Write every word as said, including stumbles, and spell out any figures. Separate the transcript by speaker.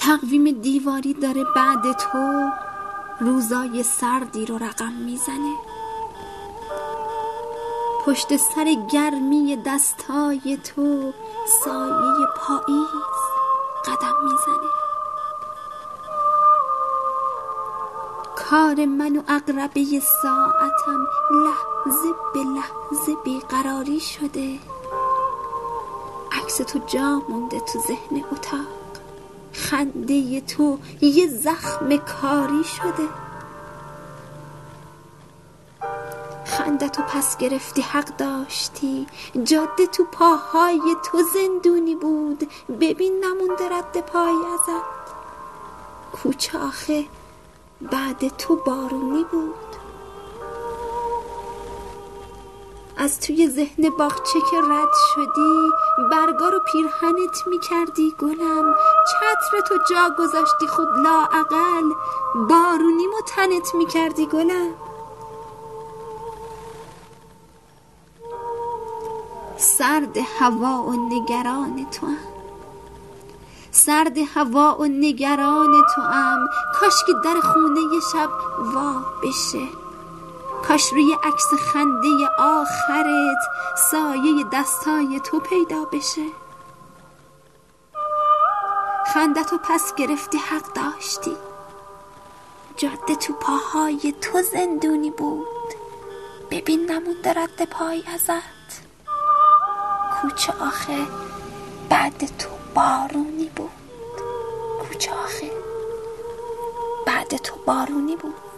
Speaker 1: تقویم دیواری داره بعد تو روزای سردی رو رقم میزنه. پشت سر گرمی دستای تو سایه پاییز قدم میزنه. کار من و عقربه ساعتم لحظه به لحظه بیقراری شده. عکس تو جا مونده تو ذهن اتاق، خنده تو یه زخم کاری شده. خنده تو پس گرفتی حق داشتی، جاده تو پاهای تو زندونی بود. ببین نمونده رد پای ازت، کوچه آخه بعد تو بارونی بود. از توی ذهن باغچه که رد شدی، برگا رو پیرهنت میکردی گلم. چتر تو جا گذاشتی خود لااقل، بارونی مو تنت میکردی گلم. سرد هوا و نگران تو ام، سرد هوا و نگران تو ام. کاش که در خونه ی شب وا بشه، کاش روی عکس خنده آخرت سایه دستای تو پیدا بشه. خنده تو پس گرفتی حق داشتی، جاده تو پاهای تو زندونی بود. ببین نمونده رد پای ازت، کوچه آخه بعد تو بارونی بود. کوچه آخه بعد تو بارونی بود.